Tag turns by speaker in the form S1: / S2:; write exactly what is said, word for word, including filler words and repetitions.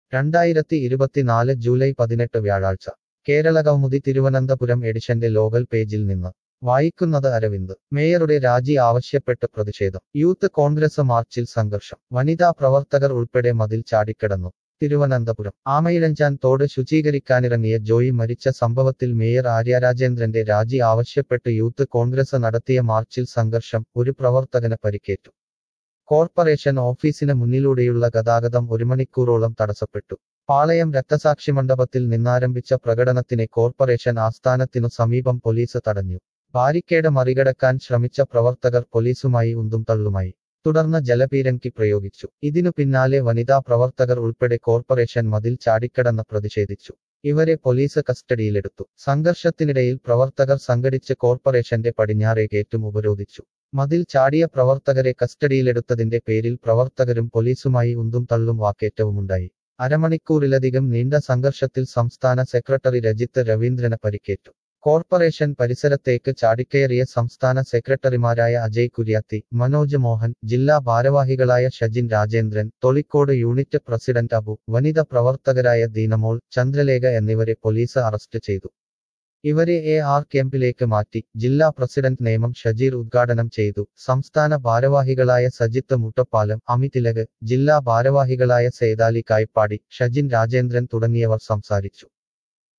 S1: രണ്ടായിരത്തി ഇരുപത്തിനാല് ജൂലൈ പതിനെട്ട് വ്യാഴാഴ്ച കേരളകൗമുദി തിരുവനന്തപുരം എഡിഷന്റെ ലോകൽ പേജിൽ നിന്ന് വായിക്കുന്നത് അരവിന്ദ്. മേയറുടെ രാജി ആവശ്യപ്പെട്ട് പ്രതിഷേധം. യൂത്ത് കോൺഗ്രസ് മാർച്ചിൽ സംഘർഷം. വനിതാ പ്രവർത്തകർ ഉൾപ്പെടെ മതിൽ ചാടിക്കടന്നു. തിരുവനന്തപുരം. ആമയിഴഞ്ചാൻ തോട് ശുചീകരിക്കാനിറങ്ങിയ ജോയി മരിച്ച സംഭവത്തിൽ മേയർ ആര്യ രാജേന്ദ്രന്റെ രാജി ആവശ്യപ്പെട്ട് യൂത്ത് കോൺഗ്രസ് നടത്തിയ മാർച്ചിൽ സംഘർഷം. ഒരു പ്രവർത്തകന് പരിക്കേറ്റു. കോർപ്പറേഷൻ ഓഫീസിന് മുന്നിലൂടെയുള്ള ഗതാഗതം ഒരു മണിക്കൂറോളം തടസ്സപ്പെട്ടു. പാളയം രക്തസാക്ഷി മണ്ഡപത്തിൽ നിന്നാരംഭിച്ച പ്രകടനത്തിനെ കോർപ്പറേഷൻ ആസ്ഥാനത്തിനു സമീപം പോലീസ് തടഞ്ഞു. ബാരിക്കേഡ് മറികടക്കാൻ ശ്രമിച്ച പ്രവർത്തകർ പോലീസുമായി ഉന്തും തള്ളുമായി. തുടർന്ന് ജലപീരങ്കി പ്രയോഗിച്ചു. ഇതിനു പിന്നാലെ വനിതാ പ്രവർത്തകർ ഉൾപ്പെടെ കോർപ്പറേഷൻ മതിൽ ചാടിക്കടന്ന് പ്രതിഷേധിച്ചു. ഇവരെ പോലീസ് കസ്റ്റഡിയിലെടുത്തു. സംഘർഷത്തിനിടയിൽ പ്രവർത്തകർ സംഘടിച്ച് കോർപ്പറേഷന്റെ പടിഞ്ഞാറേ ഗേറ്റും ഉപരോധിച്ചു. മതിൽ ചാടിയ പ്രവർത്തകരെ കസ്റ്റഡിയിലെടുത്തതിന്റെ പേരിൽ പ്രവർത്തകരും പോലീസുമായി ഉന്തും തള്ളും വാക്കേറ്റവുമുണ്ടായി. അരമണിക്കൂറിലധികം നീണ്ട സംഘർഷത്തിൽ സംസ്ഥാന സെക്രട്ടറി രജിത്ത് രവീന്ദ്രന് പരിക്കേറ്റു. കോർപ്പറേഷൻ പരിസരത്തേക്ക് ചാടിക്കയറിയ സംസ്ഥാന സെക്രട്ടറിമാരായ അജയ് കുര്യാത്തി, മനോജ് മോഹൻ, ജില്ലാ ഭാരവാഹികളായ ഷജിൻ രാജേന്ദ്രൻ, തൊളിക്കോട് യൂണിറ്റ് പ്രസിഡന്റ് അബു, വനിത പ്രവർത്തകരായ ദീനമോൾ, ചന്ദ്രലേഖ എന്നിവരെ പോലീസ് അറസ്റ്റ് ചെയ്തു. ഇവരെ എ ആർ ക്യാമ്പിലേക്ക് മാറ്റി. ജില്ലാ പ്രസിഡന്റ് നേമം ഷജീർ ഉദ്ഘാടനം ചെയ്തു. സംസ്ഥാന ഭാരവാഹികളായ സജിത്ത് മുട്ടപ്പാലം, അമിതിലക്, ജില്ലാ ഭാരവാഹികളായ സേതാലി കായ്പാടി, ഷജിൻ രാജേന്ദ്രൻ തുടങ്ങിയവർ സംസാരിച്ചു.